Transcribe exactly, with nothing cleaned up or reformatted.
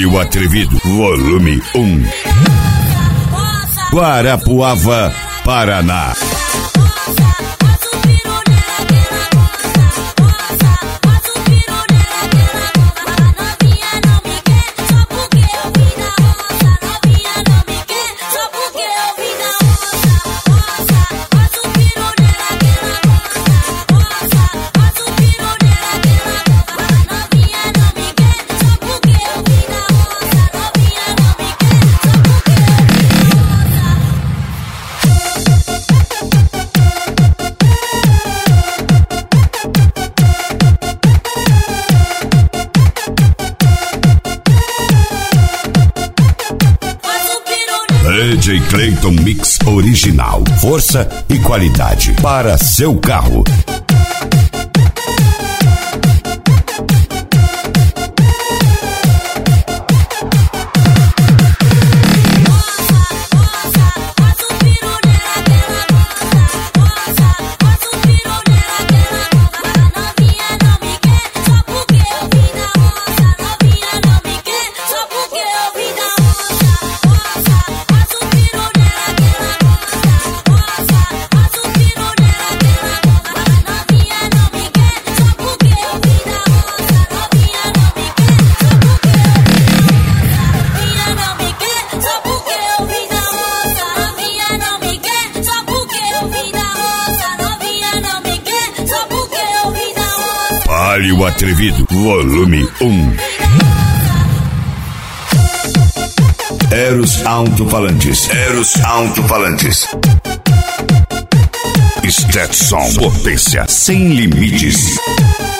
Palio Atrevido, volume um. Guarapuava, Paraná. D J Clayton Mix original, força e qualidade para seu carro. Palio Atrevido, volume um. Eros Alto-Falantes. Eros Alto-Falantes. Stetson, potência sem limites.